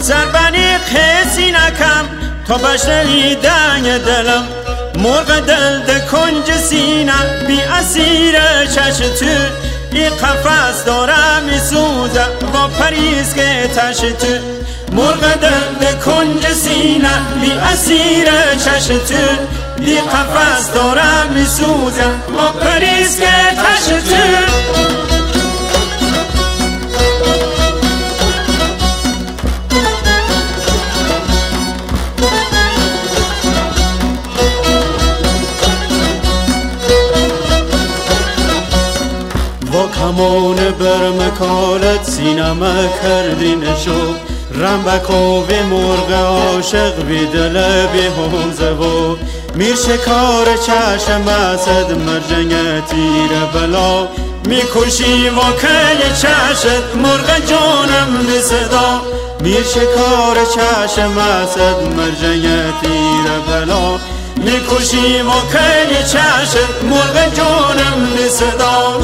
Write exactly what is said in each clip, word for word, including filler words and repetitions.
سربنی قیسی نکم تا بشنوی دنگ دلم، مرغ دل ده کنج سینه بی اسیر چش تو، ای قفس داره می سوزه با پریز که تش تو. مرغ دل ده کنج سینه بی اسیر چش تو، ای قفس داره می سوزه با پریز که تش تو. با کمان برمکالت سینما کردی نشو، رنبک و به مرغ عاشق بی دل بی حوزه و میر شکار چشم اسد مرجنگ تیر بلا، می کشی واقعی چشم مرغ جانم به صدا، میر شکار چشم اسد مرجنگ تیر بلا، می کشی واقعی چشم مرغ جانم به صدا.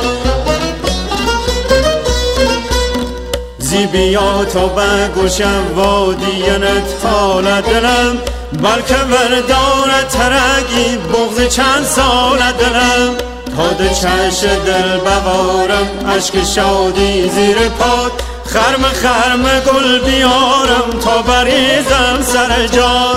زی بیا تا بگوشم وادینت حال دلم، بلکه بردار ترگی بغض چند سال دلم، تا ده چش دل ببارم عشق شادی زیر پاد، خرم خرم گل بیارم تا بریزم سر جان.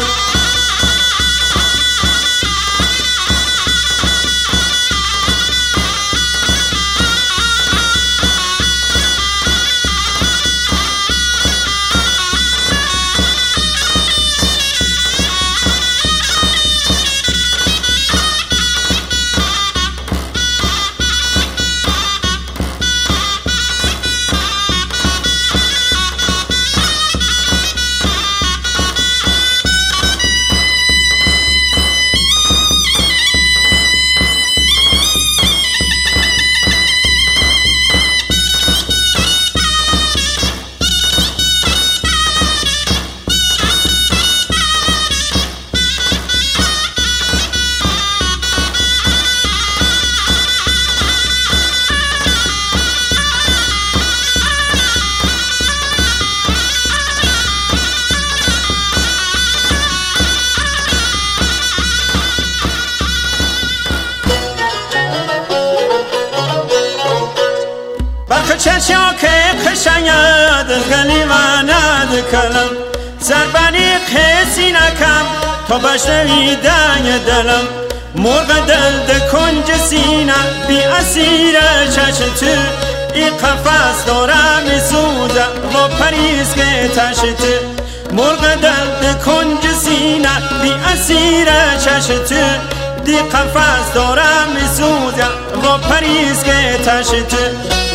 چشا که قشنگد غلی و ند کلم، سربنی قیسی نکم تا بشنوی دنگ دلم، مرغ دل ده کنج سینه بی اسیر چش تو، ای قفس داره می سوزه و پریز که تش تو. مرغ دل ده کنج سینه بی اسیر چش تو، دی قفس داره می سوزه و پریز که تش تو.